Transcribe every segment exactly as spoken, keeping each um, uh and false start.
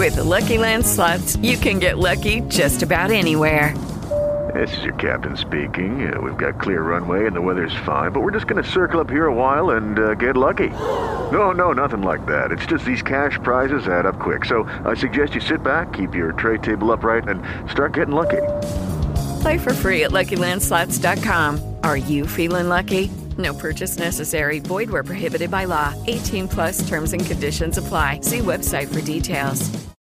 With the Lucky Land Slots, you can get lucky just about anywhere. This is your captain speaking. Uh, we've got clear runway and the weather's fine, but we're just going to circle up here a while and uh, get lucky. No, no, nothing like that. It's just these cash prizes add up quick. So I suggest you sit back, keep your tray table upright, and start getting lucky. Play for free at Lucky Land Slots dot com. Are you feeling lucky? No purchase necessary. Void where prohibited by law. eighteen plus terms and conditions apply. See website for details.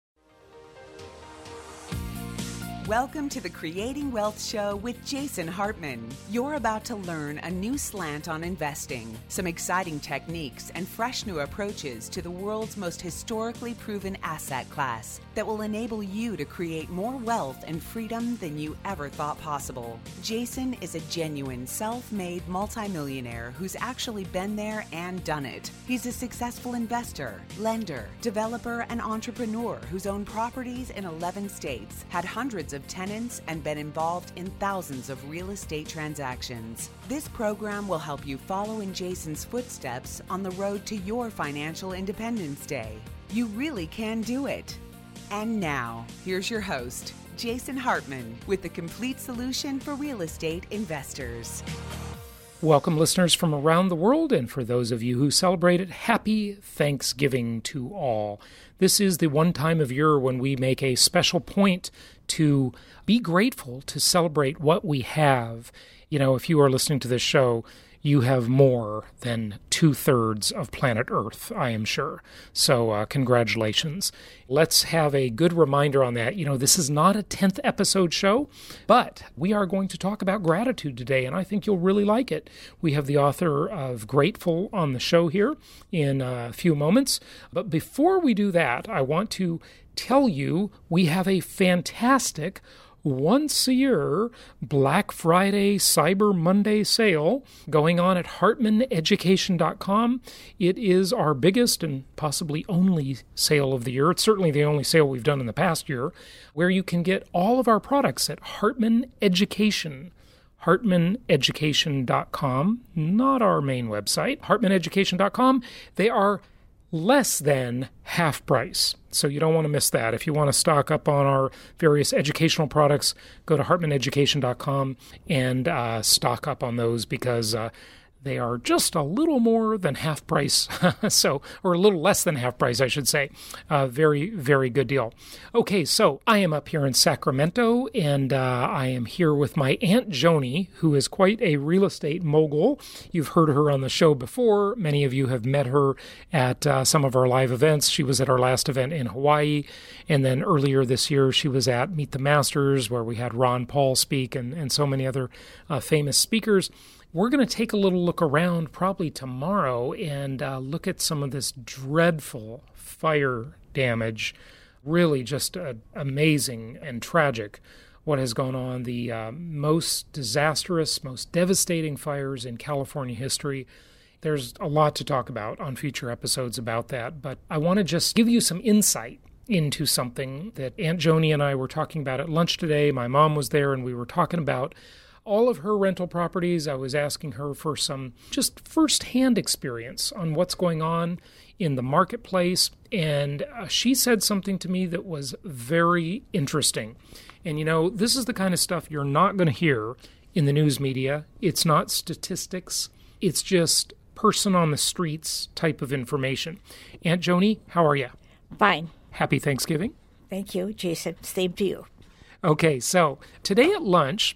Welcome to the Creating Wealth Show with Jason Hartman. You're about to learn a new slant on investing, some exciting techniques, and fresh new approaches to the world's most historically proven asset class that will enable you to create more wealth and freedom than you ever thought possible. Jason is a genuine self-made multimillionaire who's actually been there and done it. He's a successful investor, lender, developer, and entrepreneur who's owned properties in eleven states, had hundreds of tenants, and been involved in thousands of real estate transactions. This program will help you follow in Jason's footsteps on the road to your financial independence day. You really can do it. And now, here's your host, Jason Hartman, with the complete solution for real estate investors. Welcome, listeners from around the world, and for those of you who celebrate it, happy Thanksgiving to all. This is the one time of year when we make a special point to be grateful, to celebrate what we have. You know, if you are listening to this show, you have more than two-thirds of planet Earth, I am sure. So uh, congratulations. Let's have a good reminder on that. You know, this is not a tenth episode show, but we are going to talk about gratitude today, and I think you'll really like it. We have the author of Grateful on the show here in a few moments. But before we do that, I want to tell you we have a fantastic once a year Black Friday Cyber Monday sale going on at Hartman Education dot com. It is our biggest and possibly only sale of the year. It's certainly the only sale we've done in the past year, where you can get all of our products at Hartman Education. Hartman Education dot com, not our main website, Hartman Education dot com. They are less than half price. So you don't want to miss that. If you want to stock up on our various educational products, go to Hartman Education dot com and uh, stock up on those, because uh, they are just a little more than half price, so or a little less than half price, I should say. Uh, very, very good deal. Okay, so I am up here in Sacramento, and uh, I am here with my Aunt Joni, who is quite a real estate mogul. You've heard her on the show before. Many of you have met her at uh, some of our live events. She was at our last event in Hawaii, and then earlier this year she was at Meet the Masters, where we had Ron Paul speak, and, and so many other uh, famous speakers. We're going to take a little look around probably tomorrow and uh, look at some of this dreadful fire damage. Really just uh, amazing and tragic what has gone on. The uh, most disastrous, most devastating fires in California history. There's a lot to talk about on future episodes about that, but I want to just give you some insight into something that Aunt Joni and I were talking about at lunch today. My mom was there, and we were talking about all of her rental properties. I was asking her for some just firsthand experience on what's going on in the marketplace, and uh, she said something to me that was very interesting. And you know, this is the kind of stuff you're not going to hear in the news media. It's not statistics. It's just person on the streets type of information. Aunt Joni, how are you? Fine. Happy Thanksgiving. Thank you, Jason. Same to you. Okay, so today at lunch,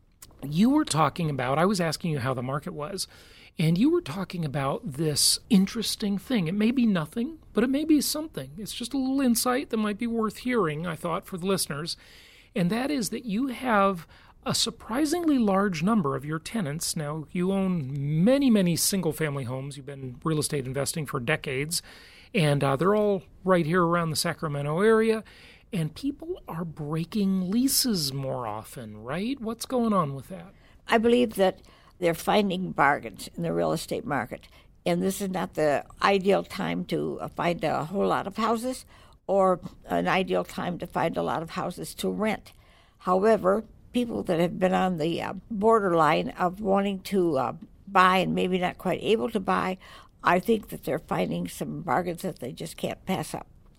you were talking about, I was asking you how the market was, and you were talking about this interesting thing. It may be nothing, but it may be something. It's just a little insight that might be worth hearing, I thought, for the listeners. And that is that you have a surprisingly large number of your tenants. Now, you own many, many single-family homes. You've been real estate investing for decades, and uh, they're all right here around the Sacramento area. And people are breaking leases more often, right? What's going on with that? I believe that they're finding bargains in the real estate market. And this is not the ideal time to find a whole lot of houses, or an ideal time to find a lot of houses to rent. However, people that have been on the uh, borderline of wanting to uh, buy and maybe not quite able to buy, I think that they're finding some bargains that they just can't pass up.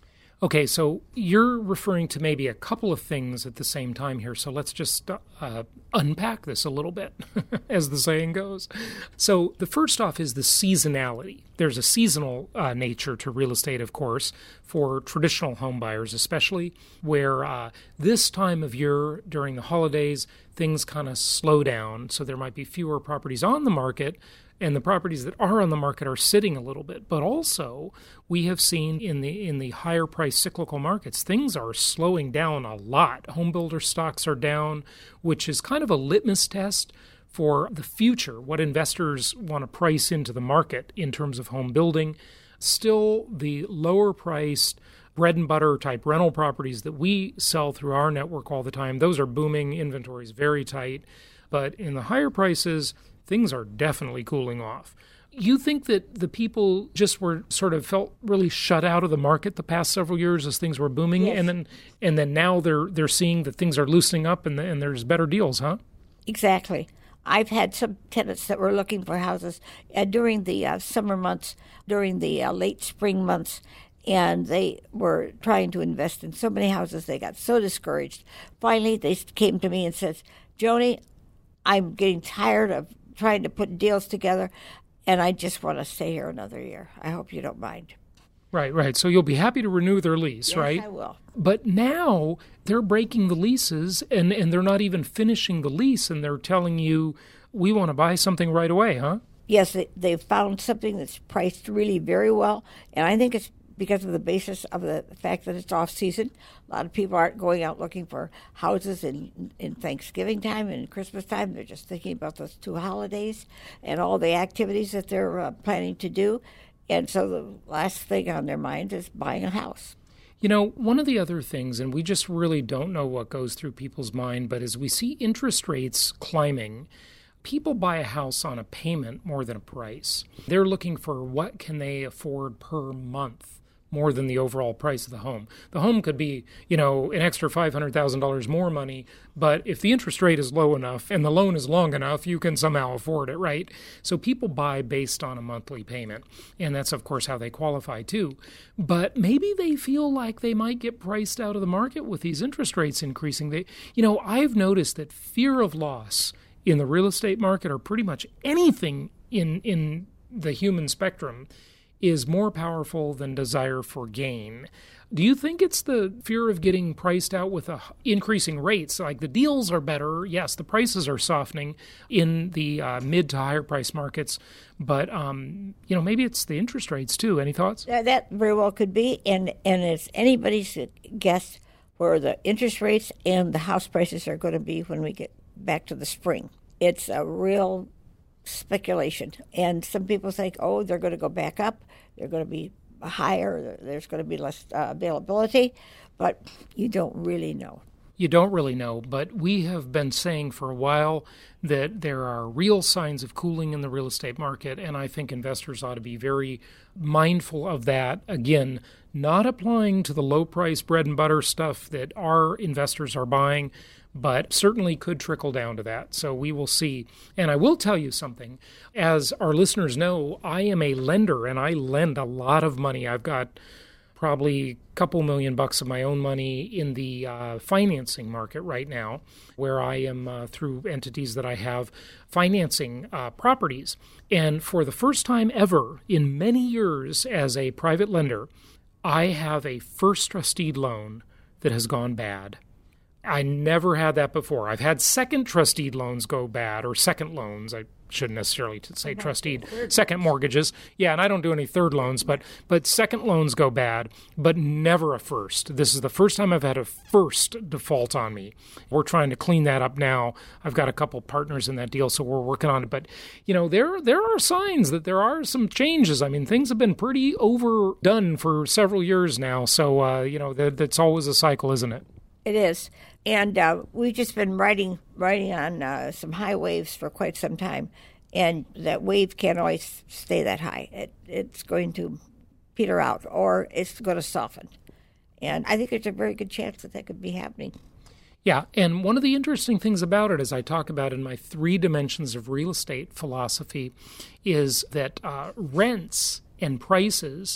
Okay, so you're referring to maybe a couple of things at the same time here. So let's just uh, unpack this a little bit, as the saying goes. So the first off is the seasonality. There's a seasonal uh, nature to real estate, of course, for traditional home buyers, especially where uh, this time of year during the holidays, things kind of slow down. So there might be fewer properties on the market, and the properties that are on the market are sitting a little bit. But also, we have seen in the in the higher price cyclical markets, things are slowing down a lot. Home builder stocks are down, which is kind of a litmus test for the future, what investors want to price into the market in terms of home building. Still, the lower priced bread and butter type rental properties that we sell through our network all the time, those are booming, inventory is very tight. But in the higher prices, things are definitely cooling off. You think that the people just were sort of felt really shut out of the market the past several years as things were booming, Yes. and then and then now they're they're seeing that things are loosening up and, the, and there's better deals, huh? Exactly. I've had some tenants that were looking for houses uh, during the uh, summer months, during the uh, late spring months, and they were trying to invest in so many houses. They got so discouraged. Finally, they came to me and said, Joni, I'm getting tired of trying to put deals together, and I just want to stay here another year. I hope you don't mind. Right, right. So you'll be happy to renew their lease, Yes, right? I will. But now they're breaking the leases, and, and they're not even finishing the lease, and they're telling you, we want to buy something right away, huh? Yes, they, they found something that's priced really very well, and I think it's because of the basis of the fact that it's off-season. A lot of people aren't going out looking for houses in, in Thanksgiving time and Christmas time. They're just thinking about those two holidays and all the activities that they're uh, planning to do. And so the last thing on their mind is buying a house. You know, one of the other things, and we just really don't know what goes through people's mind, but as we see interest rates climbing, people buy a house on a payment more than a price. They're looking for what can they afford per month more than the overall price of the home. The home could be, you know, an extra five hundred thousand dollars more money, but if the interest rate is low enough and the loan is long enough, you can somehow afford it, right? So people buy based on a monthly payment, and that's, of course, how they qualify too. But maybe they feel like they might get priced out of the market with these interest rates increasing. They, you know, I've noticed that fear of loss in the real estate market, or pretty much anything in in the human spectrum, is more powerful than desire for gain. Do you think it's the fear of getting priced out with a increasing rates? Like the deals are better, yes, the prices are softening in the uh, mid to higher price markets, but um, you know, maybe it's the interest rates too. Any thoughts? Uh, that very well could be, and and it's anybody's guess where the interest rates and the house prices are going to be when we get back to the spring. It's a real speculation, and some people think, oh, they're going to go back up, they're going to be higher, there's going to be less uh, availability, but you don't really know. You don't really know, but we have been saying for a while that there are real signs of cooling in the real estate market, and I think investors ought to be very mindful of that. Again, not applying to the low-price bread and butter stuff that our investors are buying, but certainly could trickle down to that. So we will see. And I will tell you something. As our listeners know, I am a lender, and I lend a lot of money. I've got probably a couple million bucks of my own money in the uh, financing market right now, where I am, uh, through entities that I have, financing uh, properties. And for the first time ever in many years as a private lender, I have a first trustee loan that has gone bad. I never had that before. I've had second trustee loans go bad, or second loans. I shouldn't necessarily say trustee, second mortgages. Yeah, and I don't do any third loans, but but second loans go bad, but never a first. This is the first time I've had a first default on me. We're trying to clean that up now. I've got a couple partners in that deal, so we're working on it. But, you know, there there are signs that there are some changes. I mean, things have been pretty overdone for several years now. So, uh, you know, that, that's always a cycle, isn't it? It is. And uh, we've just been riding riding on uh, some high waves for quite some time. And that wave can't always stay that high. It, it's going to peter out, or it's going to soften. And I think there's a very good chance that that could be happening. Yeah, and one of the interesting things about it, as I talk about in my three dimensions of real estate philosophy, is that uh, rents and prices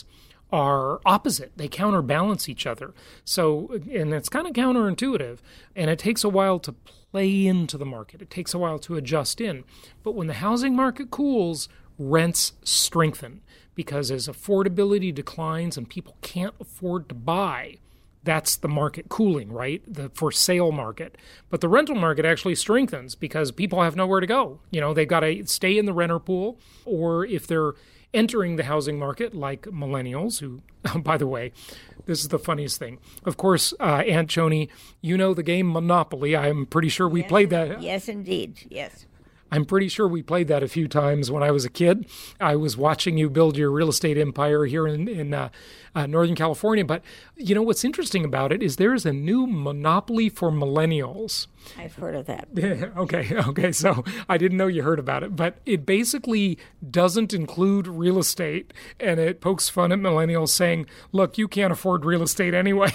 are opposite. They counterbalance each other. So, and it's kind of counterintuitive, and it takes a while to play into the market. It takes a while to adjust in. But when the housing market cools, rents strengthen, because as affordability declines and people can't afford to buy, that's the market cooling, right? The for sale market. But the rental market actually strengthens because people have nowhere to go. You know, they've got to stay in the renter pool, or if they're entering the housing market like millennials who, by the way, this is the funniest thing. Of course, uh, Aunt Joni, you know the game Monopoly. I'm pretty sure we yes, played that. Yes, indeed. Yes. I'm pretty sure we played that a few times when I was a kid. I was watching you build your real estate empire here in, in uh, uh, Northern California. But, you know, what's interesting about it is there's a new Monopoly for millennials. I've heard of that. okay, okay. So I didn't know you heard about it. But it basically doesn't include real estate. And it pokes fun at millennials saying, look, you can't afford real estate anyway.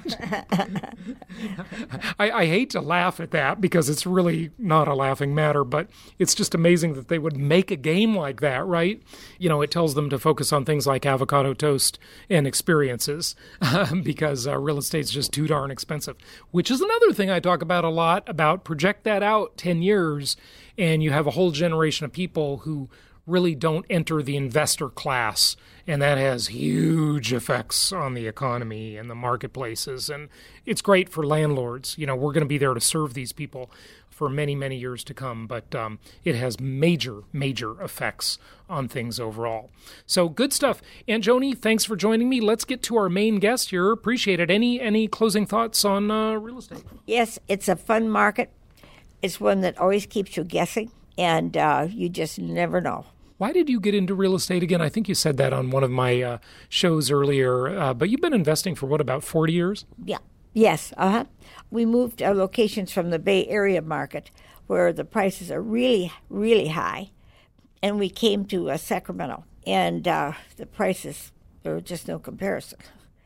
I, I hate to laugh at that because it's really not a laughing matter. But it's just amazing that they would make a game like that, right? You know, it tells them to focus on things like avocado toast and experiences uh, because uh, real estate's just too darn expensive, which is another thing I talk about a lot about. Project that out ten years and you have a whole generation of people who really don't enter the investor class, and that has huge effects on the economy and the marketplaces. And it's great for landlords. You know, we're going to be there to serve these people for many, many years to come, but um, it has major, major effects on things overall. So good stuff. Aunt Joni, thanks for joining me. Let's get to our main guest here. Appreciate it. Any any closing thoughts on uh, real estate? Yes, it's a fun market. It's one that always keeps you guessing, and uh, you just never know. Why did you get into real estate again? I think you said that on one of my uh, shows earlier, uh, but you've been investing for, what, about forty years? Yeah. Yes. Uh-huh. We moved our locations from the Bay Area market, where the prices are really, really high, and we came to uh, Sacramento, and uh, the prices, there were just no comparison.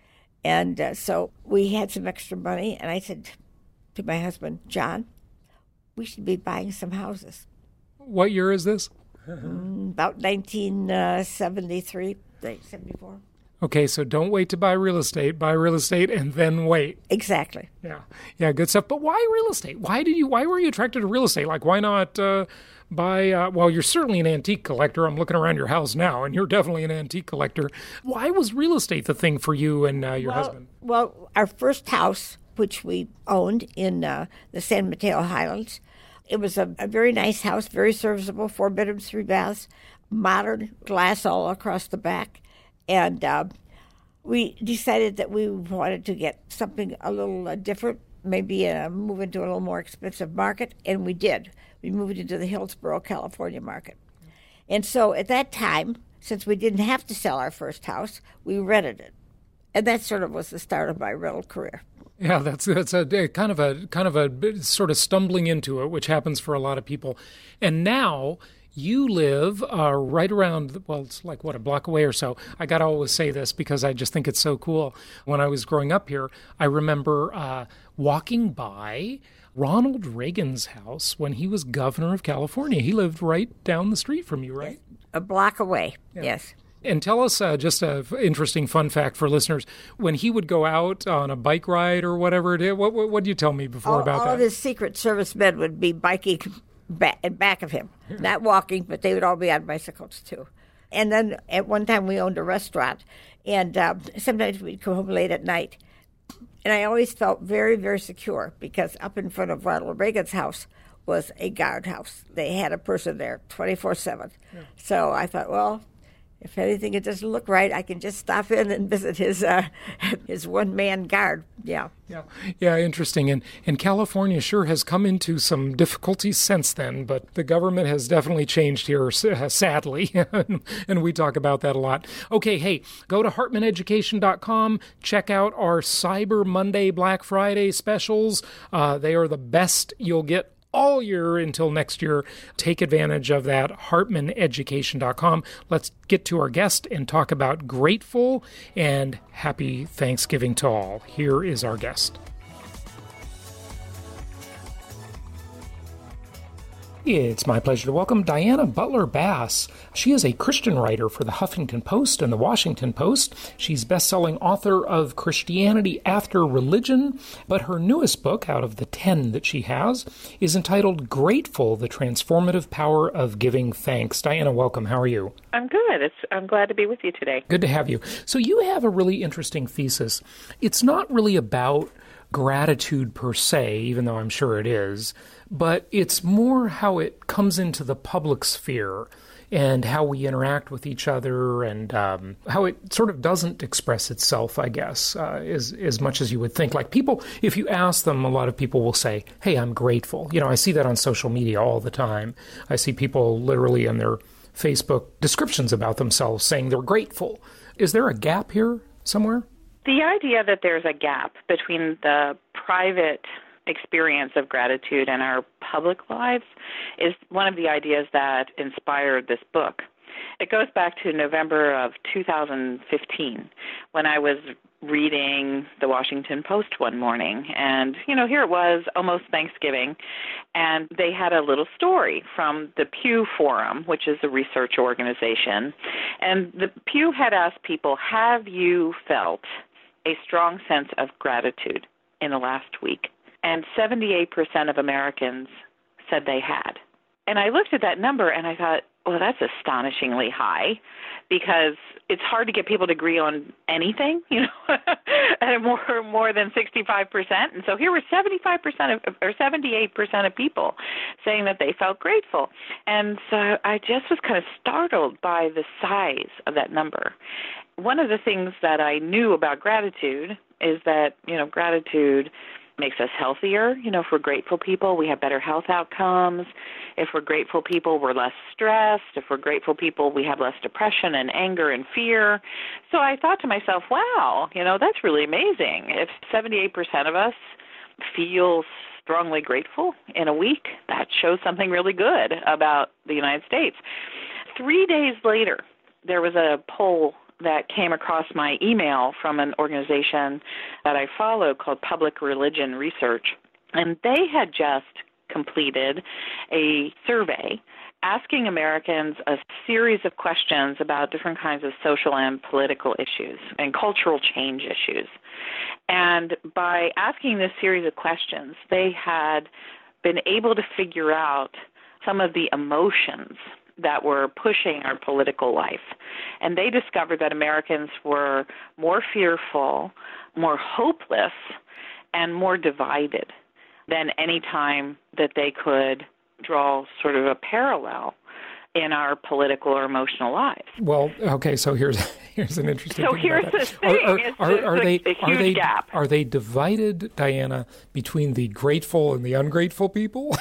And uh, so we had some extra money, and I said to my husband, John, we should be buying some houses. What year is this? Mm, about nineteen seventy-three, seventy-four. Okay, so don't wait to buy real estate. Buy real estate and then wait. Exactly. Yeah, yeah, good stuff. But why real estate? Why did you? Why were you attracted to real estate? Like, why not uh, buy? Uh, well, you're certainly an antique collector. I'm looking around your house now, and you're definitely an antique collector. Why was real estate the thing for you and uh, your well, husband? Well, our first house, which we owned in uh, the San Mateo Highlands, it was a, a very nice house, very serviceable, four bedrooms, three baths, modern glass all across the back. And uh, we decided that we wanted to get something a little uh, different, maybe uh, move into a little more expensive market, and we did. We moved into the Hillsborough, California market. And so at that time, since we didn't have to sell our first house, we rented it. And that sort of was the start of my rental career. Yeah, that's that's a, a kind of a kind of a sort of stumbling into it, which happens for a lot of people. And now you live uh, right around, well, it's like, what, a block away or so. I got to always say this because I just think it's so cool. When I was growing up here, I remember uh, walking by Ronald Reagan's house when he was governor of California. He lived right down the street from you, right? A block away, yeah. Yes. And tell us uh, just an interesting fun fact for listeners. When he would go out on a bike ride or whatever it is, what what what did you tell me before all, about all that? All of his Secret Service men would be biking back, in back of him. Not walking, but they would all be on bicycles too. And then at one time we owned a restaurant, and uh, sometimes we'd come home late at night. And I always felt very, very secure because up in front of Ronald Reagan's house was a guardhouse. They had a person there twenty-four seven. Yeah. So I thought, well, if anything, it doesn't look right, I can just stop in and visit his uh, his one-man guard. Yeah. Yeah, yeah, interesting. And and California sure has come into some difficulties since then, but the government has definitely changed here, sadly, and we talk about that a lot. Okay, hey, go to Hartman Education dot com. Check out our Cyber Monday, Black Friday specials. Uh, they are the best you'll get all year until next year. Take advantage of that, Hartman Education dot com. Let's get to our guest and talk about grateful and happy Thanksgiving to all. Here is our guest. It's my pleasure to welcome Diana Butler Bass. She is a Christian writer for the Huffington Post and the Washington Post. She's best-selling author of Christianity After Religion, but her newest book, out of the ten that she has, is entitled Grateful, The Transformative Power of Giving Thanks. Diana, welcome. How are you? I'm good. It's, I'm glad to be with you today. Good to have you. So you have a really interesting thesis. It's not really about gratitude per se, even though I'm sure it is, but it's more how it comes into the public sphere and how we interact with each other and um, how it sort of doesn't express itself, I guess, uh, as, as much as you would think. Like people, if you ask them, a lot of people will say, hey, I'm grateful. You know, I see that on social media all the time. I see people literally in their Facebook descriptions about themselves saying they're grateful. Is there a gap here somewhere? The idea that there's a gap between the private experience of gratitude and our public lives is one of the ideas that inspired this book. It goes back to November of two thousand fifteen when I was reading the Washington Post one morning. And, you know, here it was, almost Thanksgiving, and they had a little story from the Pew Forum, which is a research organization. And the Pew had asked people, have you felt a strong sense of gratitude in the last week? And seventy-eight percent of Americans said they had. And I looked at that number and I thought, well, that's astonishingly high, because it's hard to get people to agree on anything, you know, and more more than sixty-five percent. And so here were seventy-five percent of, or seventy-eight percent of people saying that they felt grateful. And so I just was kind of startled by the size of that number. One of the things that I knew about gratitude is that, you know, gratitude makes us healthier. You know, if we're grateful people, we have better health outcomes. If we're grateful people, we're less stressed. If we're grateful people, we have less depression and anger and fear. So I thought to myself, wow, you know, that's really amazing. If seventy-eight percent of us feel strongly grateful in a week, that shows something really good about the United States. Three days later, there was a poll that came across my email from an organization that I follow called Public Religion Research. And they had just completed a survey asking Americans a series of questions about different kinds of social and political issues and cultural change issues. And by asking this series of questions, they had been able to figure out some of the emotions that were pushing our political life. And they discovered that Americans were more fearful, more hopeless, and more divided than any time that they could draw sort of a parallel in our political or emotional lives. Well, okay, so here's here's an interesting so thing here's about that. the thing. Are, are, it's are, are a, they, a huge are they, gap. Are they divided, Diana, between the grateful and the ungrateful people?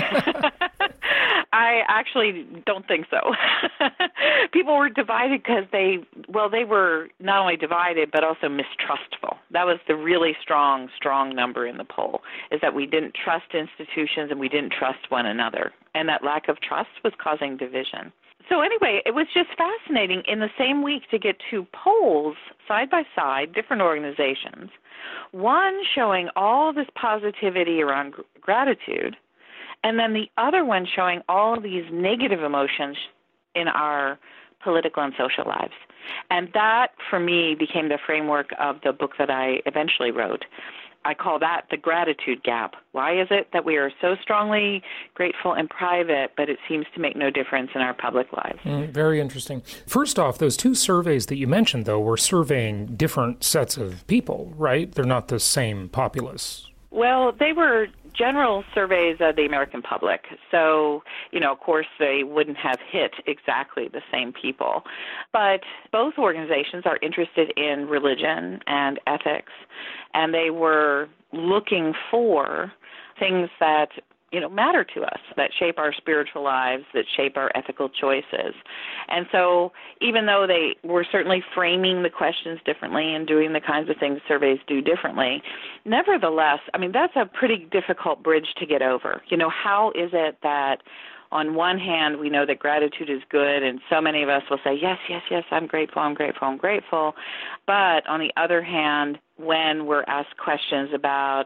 I actually don't think so. People were divided because they, well, they were not only divided, but also mistrustful. That was the really strong, strong number in the poll, is that we didn't trust institutions and we didn't trust one another. And that lack of trust was causing division. So anyway, it was just fascinating in the same week to get two polls side by side, different organizations, one showing all this positivity around gr- gratitude, and then the other one showing all these negative emotions in our political and social lives. And that, for me, became the framework of the book that I eventually wrote. I call that the gratitude gap. Why is it that we are so strongly grateful in private, but it seems to make no difference in our public lives? Mm, very interesting. First off, those two surveys that you mentioned, though, were surveying different sets of people, right? They're not the same populace. Well, they were general surveys of the American public. So, you know, of course, they wouldn't have hit exactly the same people. But both organizations are interested in religion and ethics, and they were looking for things that, you know, matter to us, that shape our spiritual lives, that shape our ethical choices. And so even though they were certainly framing the questions differently and doing the kinds of things surveys do differently, nevertheless, I mean, that's a pretty difficult bridge to get over. You know, how is it that on one hand, we know that gratitude is good, and so many of us will say, yes, yes, yes, I'm grateful, I'm grateful, I'm grateful. But on the other hand, when we're asked questions about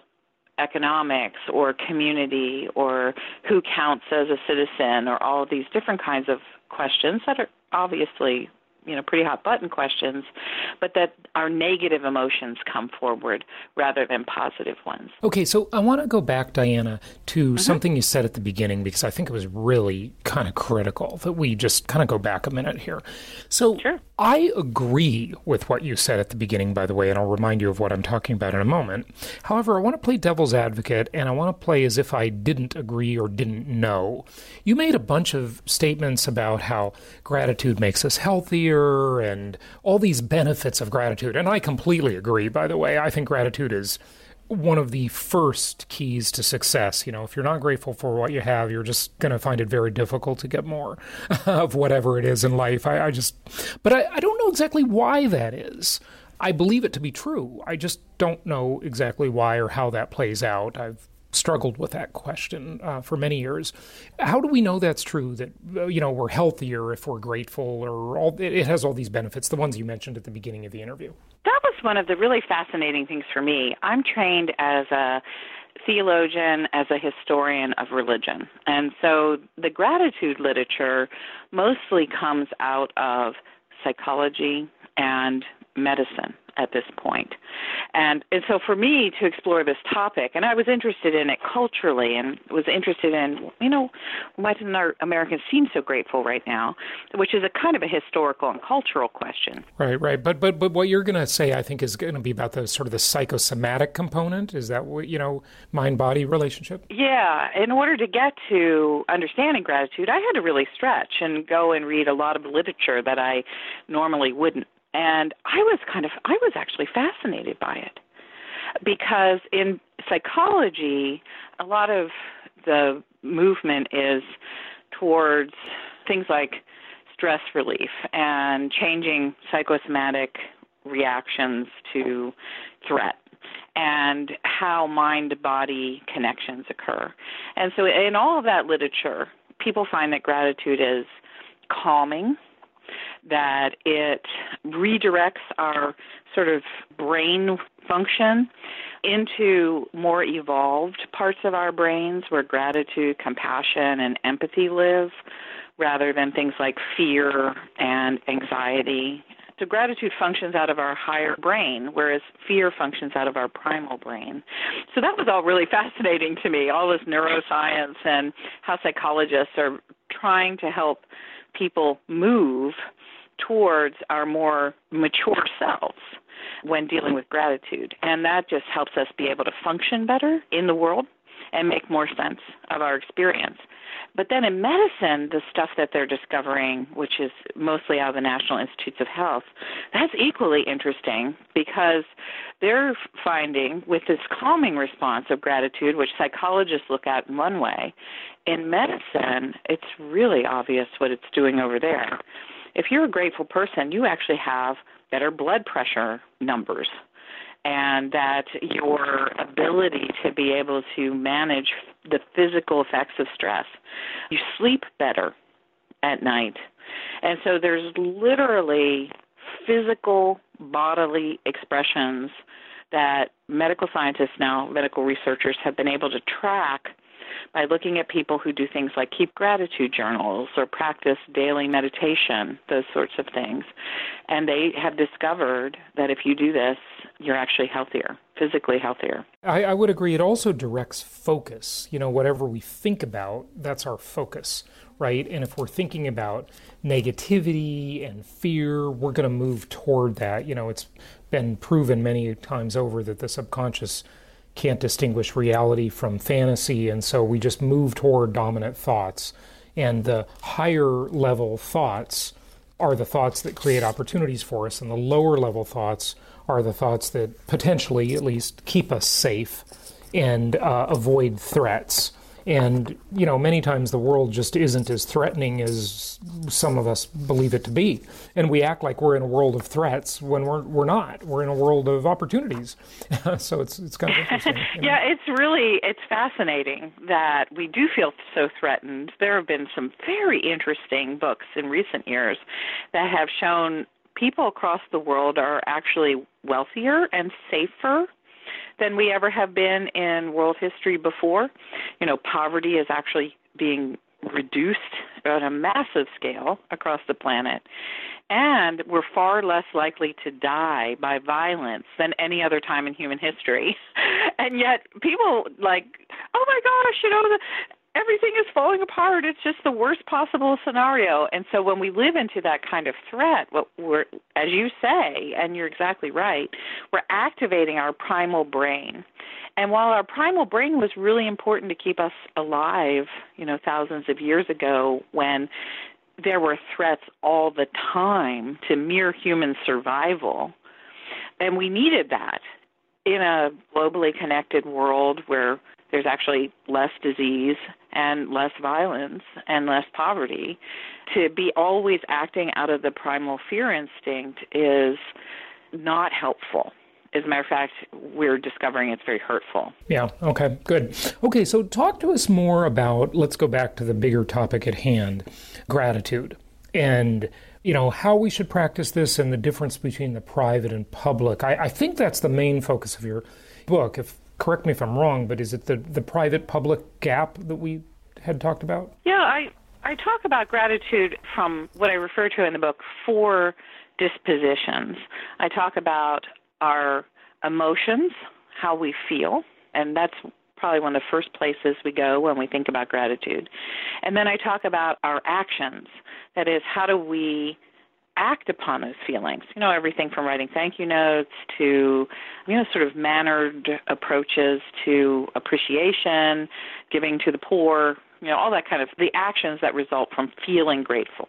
economics or community or who counts as a citizen or all of these different kinds of questions that are obviously, you know, pretty hot button questions, but that our negative emotions come forward rather than positive ones. Okay, so I want to go back, Diana, to mm-hmm. something you said at the beginning, because I think it was really kind of critical that we just kind of go back a minute here. So sure. I agree with what you said at the beginning, by the way, and I'll remind you of what I'm talking about in a moment. However, I want to play devil's advocate, and I want to play as if I didn't agree or didn't know. You made a bunch of statements about how gratitude makes us healthier and all these benefits of gratitude, and I completely agree, by the way. I think gratitude is one of the first keys to success. You know, if you're not grateful for what you have, you're just going to find it very difficult to get more of whatever it is in life. I, I just, but I, I don't know exactly why that is. I believe it to be true. I just don't know exactly why or how that plays out. I've struggled with that question uh, for many years. How do we know that's true, that, uh, you know, we're healthier if we're grateful, or all, it, it has all these benefits, the ones you mentioned at the beginning of the interview? That was one of the really fascinating things for me. I'm trained as a theologian, as a historian of religion. And so the gratitude literature mostly comes out of psychology and medicine at this point. And, and so for me to explore this topic, and I was interested in it culturally and was interested in, you know, why didn't our Americans seem so grateful right now, which is a kind of a historical and cultural question. Right, right. But but but what you're going to say, I think, is going to be about the sort of the psychosomatic component. Is that what, you know, mind-body relationship? Yeah. In order to get to understanding gratitude, I had to really stretch and go and read a lot of literature that I normally wouldn't. And I was kind of, I was actually fascinated by it, because in psychology, a lot of the movement is towards things like stress relief and changing psychosomatic reactions to threat and how mind-body connections occur. And so in all of that literature, people find that gratitude is calming, that it redirects our sort of brain function into more evolved parts of our brains where gratitude, compassion, and empathy live, rather than things like fear and anxiety. So gratitude functions out of our higher brain, whereas fear functions out of our primal brain. So that was all really fascinating to me, all this neuroscience and how psychologists are trying to help people move towards our more mature selves when dealing with gratitude. And that just helps us be able to function better in the world and make more sense of our experience. But then in medicine, the stuff that they're discovering, which is mostly out of the National Institutes of Health, that's equally interesting, because they're finding with this calming response of gratitude, which psychologists look at in one way, in medicine, it's really obvious what it's doing over there. If you're a grateful person, you actually have better blood pressure numbers, and that your ability to be able to manage the physical effects of stress. You sleep better at night. And so there's literally physical bodily expressions that medical scientists now, medical researchers, have been able to track by looking at people who do things like keep gratitude journals or practice daily meditation, those sorts of things. And they have discovered that if you do this, you're actually healthier, physically healthier. I, I would agree. It also directs focus. You know, whatever we think about, that's our focus, right? And if we're thinking about negativity and fear, we're going to move toward that. You know, it's been proven many times over that the subconscious can't distinguish reality from fantasy, and so we just move toward dominant thoughts. And the higher level thoughts are the thoughts that create opportunities for us, and the lower level thoughts are the thoughts that potentially at least keep us safe and uh, avoid threats. And, you know, many times the world just isn't as threatening as some of us believe it to be. And we act like we're in a world of threats when we're we're not. We're in a world of opportunities. So it's it's kind of interesting. You know? Yeah, it's really, it's fascinating that we do feel so threatened. There have been some very interesting books in recent years that have shown people across the world are actually wealthier and safer than we ever have been in world history before. You know, poverty is actually being reduced on a massive scale across the planet. And we're far less likely to die by violence than any other time in human history. And yet people like, oh my gosh, you know, the, everything is falling apart. It's just the worst possible scenario. And so when we live into that kind of threat, what we're, as you say, and you're exactly right, we're activating our primal brain. And while our primal brain was really important to keep us alive, you know, thousands of years ago when there were threats all the time to mere human survival, and we needed that in a globally connected world where there's actually less disease and less violence and less poverty, to be always acting out of the primal fear instinct is not helpful. As a matter of fact, we're discovering it's very hurtful. Yeah, okay, good. Okay, so talk to us more about, let's go back to the bigger topic at hand, gratitude, and, you know, how we should practice this and the difference between the private and public. I, I think that's the main focus of your book. If correct me if I'm wrong, but is it the, the private-public gap that we had talked about? Yeah, I, I talk about gratitude from what I refer to in the book, four dispositions. I talk about our emotions, how we feel, and that's probably one of the first places we go when we think about gratitude. And then I talk about our actions, that is, how do we act upon those feelings? You know, everything from writing thank you notes to, you know, sort of mannered approaches to appreciation, giving to the poor, you know, all that kind of, the actions that result from feeling grateful.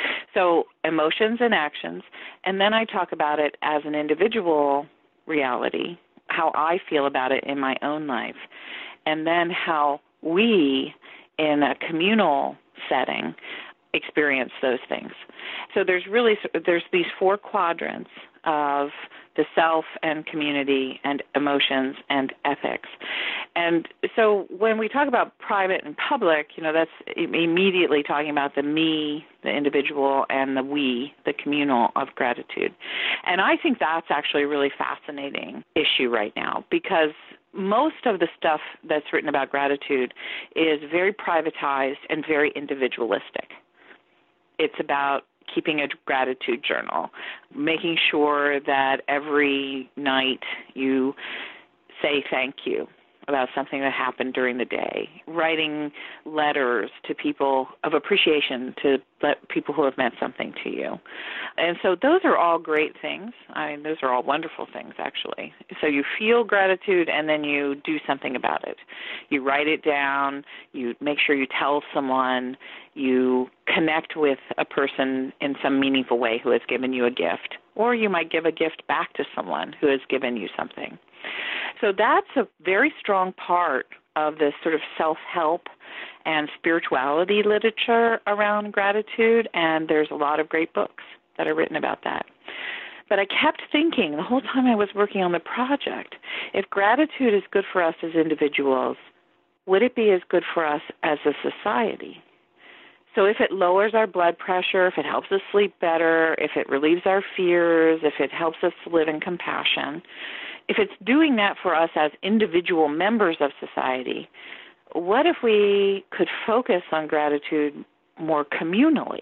So emotions and actions, and then I talk about it as an individual reality, how I feel about it in my own life, and then how we, in a communal setting, experience those things. So there's really, there's these four quadrants of the self and community and emotions and ethics. And so when we talk about private and public, you know, that's immediately talking about the me, the individual, and the we, the communal of gratitude. And I think that's actually a really fascinating issue right now, because most of the stuff that's written about gratitude is very privatized and very individualistic. It's about keeping a gratitude journal, making sure that every night you say thank you about something that happened during the day, writing letters to people of appreciation to let people who have meant something to you. And so those are all great things. I mean, those are all wonderful things, actually. So you feel gratitude, and then you do something about it. You write it down. You make sure you tell someone. You connect with a person in some meaningful way who has given you a gift. Or you might give a gift back to someone who has given you something. So that's a very strong part of this sort of self-help and spirituality literature around gratitude, and there's a lot of great books that are written about that. But I kept thinking the whole time I was working on the project, if gratitude is good for us as individuals, would it be as good for us as a society? So if it lowers our blood pressure, if it helps us sleep better, if it relieves our fears, if it helps us live in compassion, if it's doing that for us as individual members of society, what if we could focus on gratitude more communally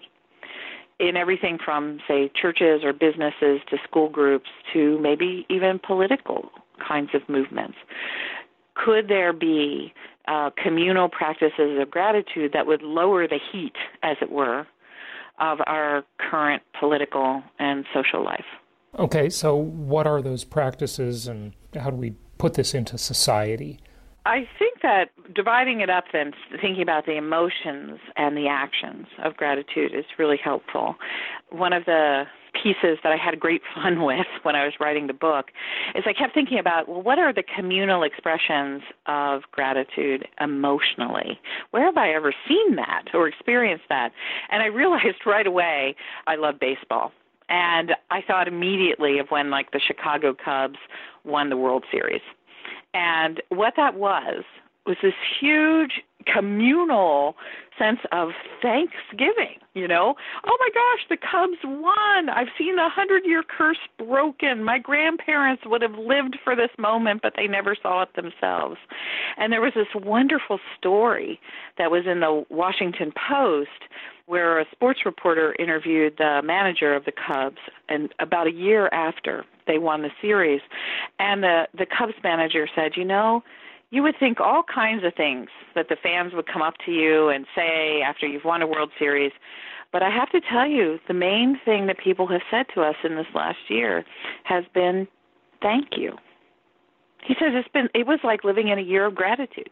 in everything from, say, churches or businesses to school groups to maybe even political kinds of movements? Could there be uh, communal practices of gratitude that would lower the heat, as it were, of our current political and social life? Okay, so what are those practices, and how do we put this into society? I think that dividing it up then, thinking about the emotions and the actions of gratitude is really helpful. One of the pieces that I had great fun with when I was writing the book is I kept thinking about, well, what are the communal expressions of gratitude emotionally? Where have I ever seen that or experienced that? And I realized right away I love baseball. And I thought immediately of when, like, the Chicago Cubs won the World Series. And what that was was this huge communal sense of thanksgiving, you know? Oh my gosh, the Cubs won. I've seen the hundred-year curse broken. My grandparents would have lived for this moment, but they never saw it themselves. And there was this wonderful story that was in the Washington Post where a sports reporter interviewed the manager of the Cubs and about a year after they won the series. And the, the Cubs manager said, you know, you would think all kinds of things that the fans would come up to you and say after you've won a World Series. But I have to tell you, the main thing that people have said to us in this last year has been, thank you. He says it's been, it was like living in a year of gratitude.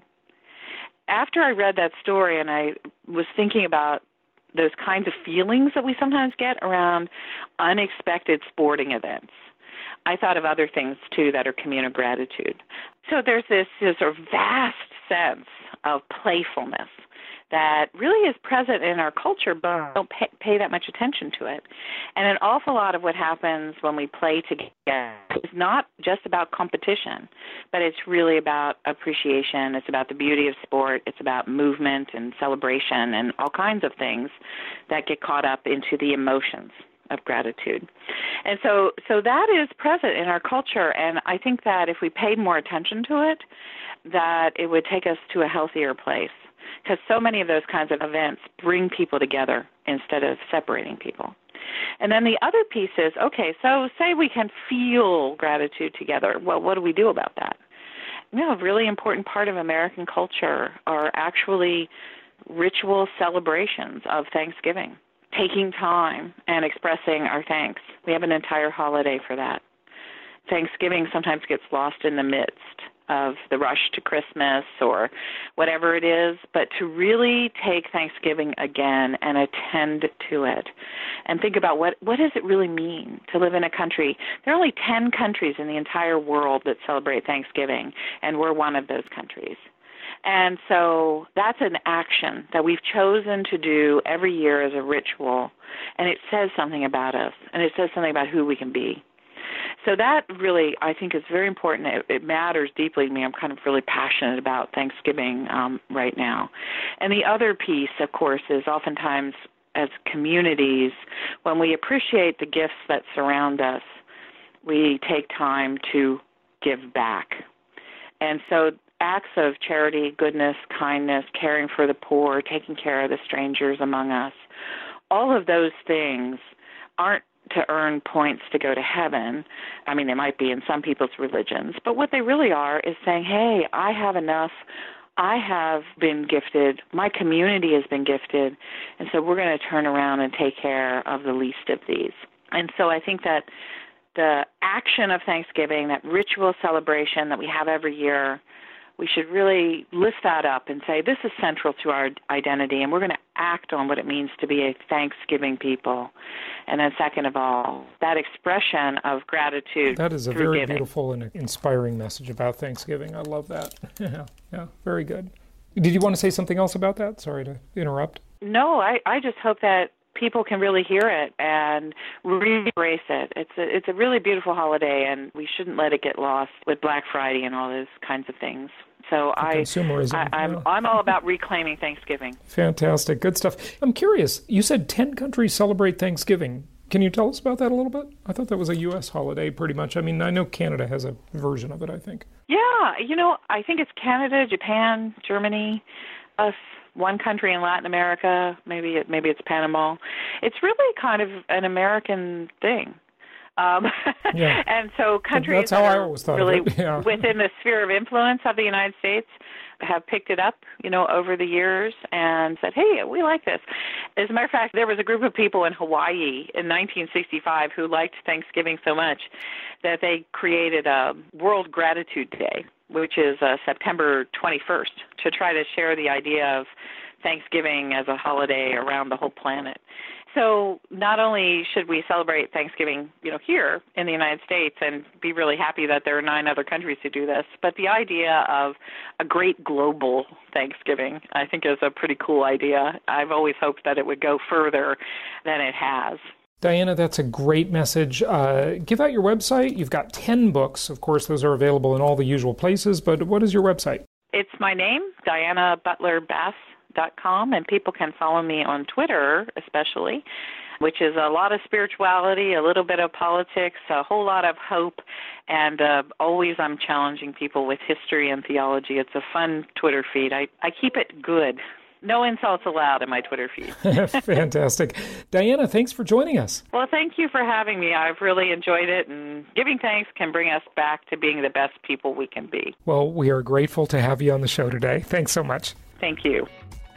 After I read that story and I was thinking about those kinds of feelings that we sometimes get around unexpected sporting events, I thought of other things, too, that are communal gratitude. So there's this, this sort of vast sense of playfulness that really is present in our culture, but we don't pay, pay that much attention to it. And an awful lot of what happens when we play together is not just about competition, but it's really about appreciation. It's about the beauty of sport. It's about movement and celebration and all kinds of things that get caught up into the emotions of gratitude. And so so that is present in our culture, and I think that if we paid more attention to it, that it would take us to a healthier place, because so many of those kinds of events bring people together instead of separating people. And then the other piece is, okay, so say we can feel gratitude together. Well, what do we do about that? You know, a really important part of American culture are actually ritual celebrations of Thanksgiving, taking time and expressing our thanks. We have an entire holiday for that. Thanksgiving sometimes gets lost in the midst of the rush to Christmas or whatever it is, but to really take Thanksgiving again and attend to it and think about what, what does it really mean to live in a country. There are only ten countries in the entire world that celebrate Thanksgiving, and we're one of those countries. And so that's an action that we've chosen to do every year as a ritual, and it says something about us, and it says something about who we can be. So that really, I think, is very important. It, it matters deeply to me. I'm kind of really passionate about Thanksgiving um, right now. And the other piece, of course, is oftentimes as communities, when we appreciate the gifts that surround us, we take time to give back. And so acts of charity, goodness, kindness, caring for the poor, taking care of the strangers among us, all of those things aren't to earn points to go to heaven. I mean, they might be in some people's religions, but what they really are is saying, hey, I have enough. I have been gifted. My community has been gifted, and so we're going to turn around and take care of the least of these. And so I think that the action of Thanksgiving, that ritual celebration that we have every year, we should really lift that up and say this is central to our identity, and we're going to act on what it means to be a Thanksgiving people. And then second of all, that expression of gratitude. That is a very giving. beautiful and inspiring message about Thanksgiving. I love that. Yeah, yeah, very good. Did you want to say something else about that? Sorry to interrupt. No, I, I just hope that people can really hear it and really embrace it. It's a, it's a really beautiful holiday, and we shouldn't let it get lost with Black Friday and all those kinds of things. So I, consumerism, I, I'm, yeah. I'm all about reclaiming Thanksgiving. Fantastic. Good stuff. I'm curious. You said ten countries celebrate Thanksgiving. Can you tell us about that a little bit? I thought that was a U S holiday pretty much. I mean, I know Canada has a version of it, I think. Yeah. You know, I think it's Canada, Japan, Germany, us, one country in Latin America, maybe it, maybe it's Panama. It's really kind of an American thing. Um, yeah. And so countries That's how that I are always thought really of it. Yeah. within the sphere of influence of the United States have picked it up, you know, over the years and said, hey, we like this. As a matter of fact, there was a group of people in Hawaii in nineteen sixty-five who liked Thanksgiving so much that they created a World Gratitude Day, which is uh, September twenty-first, to try to share the idea of Thanksgiving as a holiday around the whole planet. So not only should we celebrate Thanksgiving, you know, here in the United States and be really happy that there are nine other countries who do this, but the idea of a great global Thanksgiving, I think, is a pretty cool idea. I've always hoped that it would go further than it has. Diana, that's a great message. Uh, give out your website. You've got ten books. Of course, those are available in all the usual places, but what is your website? It's my name, Diana Butler Bass dot com, and people can follow me on Twitter especially, which is a lot of spirituality, a little bit of politics, a whole lot of hope, and uh, always I'm challenging people with history and theology. It's a fun Twitter feed. I, I keep it good. No insults allowed in my Twitter feed. Fantastic. Diana, thanks for joining us. Well, thank you for having me. I've really enjoyed it, and giving thanks can bring us back to being the best people we can be. Well, we are grateful to have you on the show today. Thanks so much. Thank you.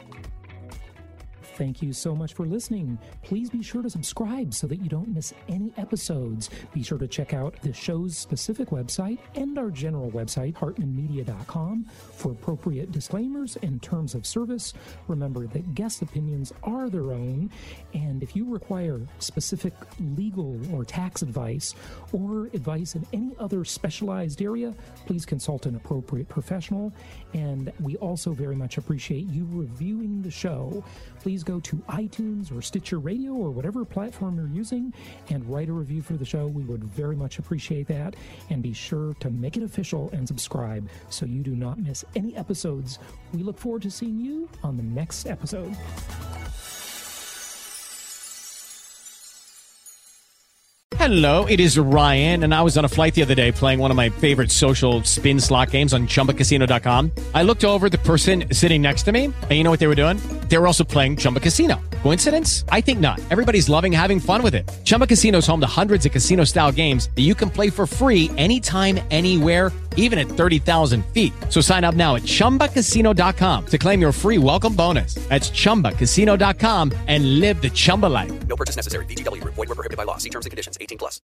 Thank you so much for listening. Please be sure to subscribe so that you don't miss any episodes. Be sure to check out the show's specific website and our general website, hartman media dot com, for appropriate disclaimers and terms of service. Remember that guest opinions are their own, and if you require specific legal or tax advice or advice in any other specialized area, please consult an appropriate professional. And we also very much appreciate you reviewing the show. Please go to iTunes or Stitcher Radio or whatever platform you're using and write a review for the show. We would very much appreciate that. And be sure to make it official and subscribe so you do not miss any episodes. We look forward to seeing you on the next episode. Hello, it is Ryan, and I was on a flight the other day playing one of my favorite social spin slot games on Chumba Casino dot com. I looked over at the person sitting next to me, and you know what they were doing? They were also playing Chumba Casino. Coincidence? I think not. Everybody's loving having fun with it. Chumba Casino is home to hundreds of casino-style games that you can play for free anytime, anywhere, even at thirty thousand feet. So sign up now at Chumba Casino dot com to claim your free welcome bonus. That's Chumba Casino dot com and live the Chumba life. No purchase necessary. V G W. Void where prohibited by law. See terms and conditions. eighteen plus.